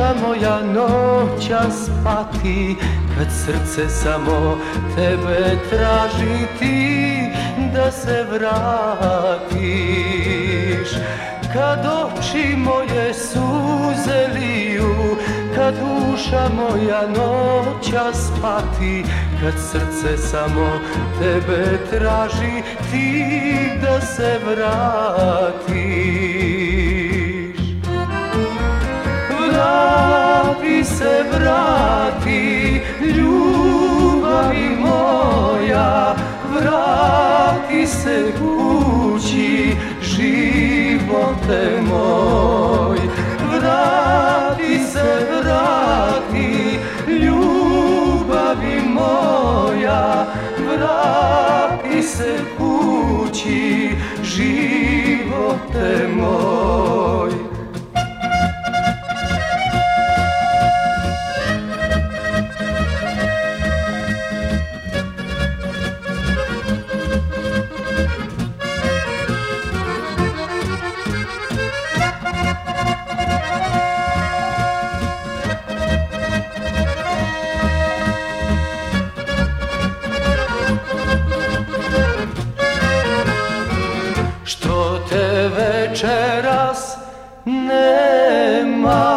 duša moja noćas pati, kad srce samo tebe traži ti da se vratiš. Kad oči moje suze liju, kad duša moja noćas pati, kad srce samo tebe traži ti da se vratiš. Vrati se, vrati, ljubavi moja, vrati se kući, živote moj. Vrati se, vrati, ljubavi moja, vrati se kući, živote moj. Što te večeras nema,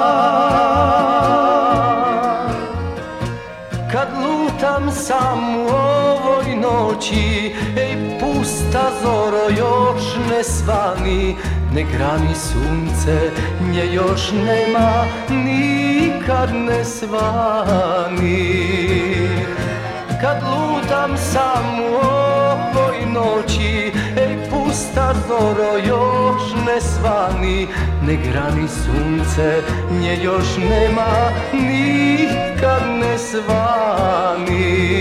kad lutam sam u ovoj noći, ej pusta zoro još ne svani, ne grani sunce, nje još nema, nikad ne svani. Kad lutam sam u ovoj noći, ej pusta zoro još ne svani, ne grani sunce, nje još nema, nikad ne svani.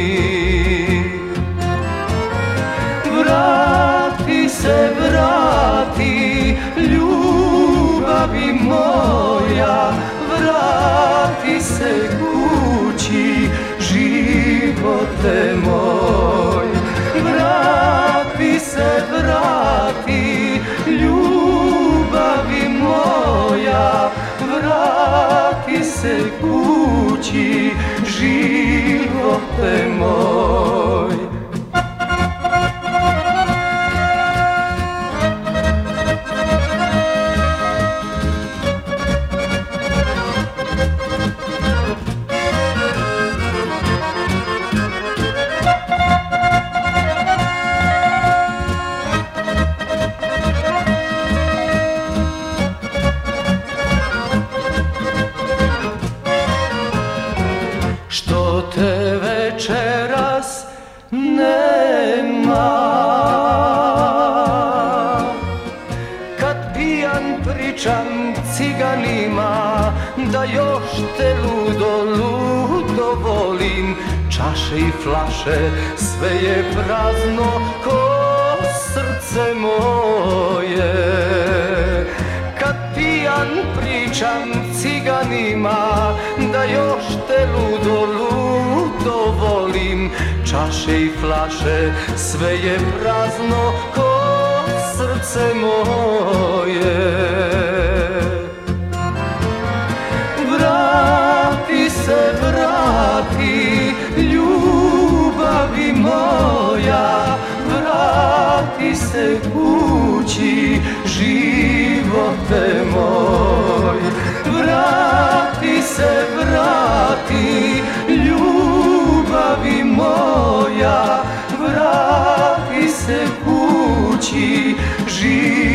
Vrati se, vrati, ljubavi moja, vrati se kući, živote moj. Vrati se, vrati, ljubavi moja, vrati se kući, živote moj. Što te večeras nema, kad pijan pričam ciganima, da još te ludo, ludo volim. Čaše i flaše, sve je prazno ko srce moje. Kad pijan pričam ciganima, da još te ludo, ludo volim. Čaše i flaše, sve je prazno ko srce moje. Vrati se, vrati, ljubavi moja, vrati se kući, živote moj. Vrati se, vrati, ljubavi moja, vrati se kući, živote moj.